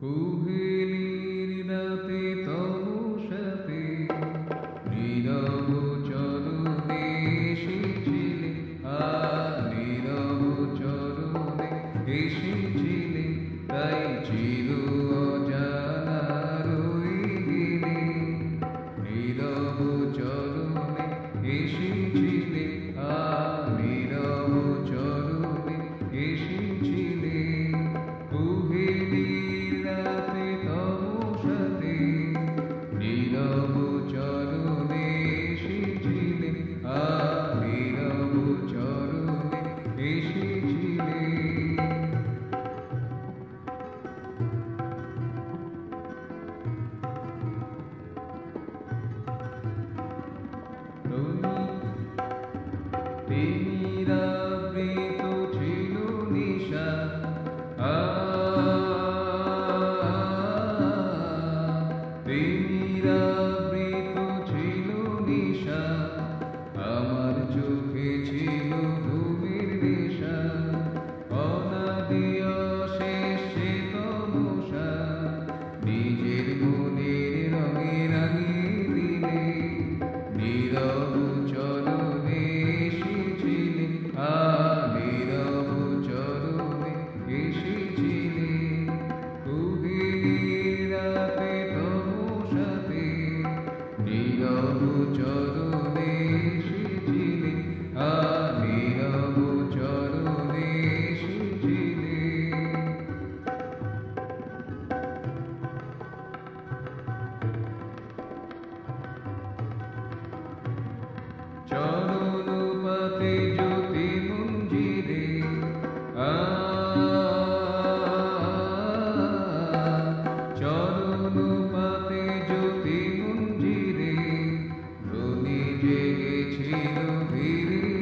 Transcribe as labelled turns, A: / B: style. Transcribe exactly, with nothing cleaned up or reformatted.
A: কুহেলির রাতে তমসাতে নীরব চরণে এসেছিলে, আ নীরব চরণে এসেছিলে, তাই চির অজানা রয়ে গেলে। নীরব চরণে এসেছিলে, আ নীরব চরণে এসেছিলে। কুহেলির রাতে তমসাতে নীরব চরণে এসেছিলে, আ নীরব চরণে এসেছিলে। তিমিরাবৃত ছিল নিশা, আ তিমিরাবৃত ছিল নিশা, আমার চোখে ছিল ঘুমের নেশা। অনাদি অশেষ সে তমসা নিজের মনের রঙে রাঙিয়ে দিলে। নীরব চরণে এসেছিলে, আ নীরব চরণে এসেছিলে। কুহেলির রাতে তমসাতে নীরব চরণে এসেছিলে, আ নীরব চরণে এসেছিলে। চরণ পাতে জ্যোতি মঞ্জিরে, আ চরণ পাতে জ্যোতি মঞ্জিরে ধ্বনি জেগেছিল ধীরে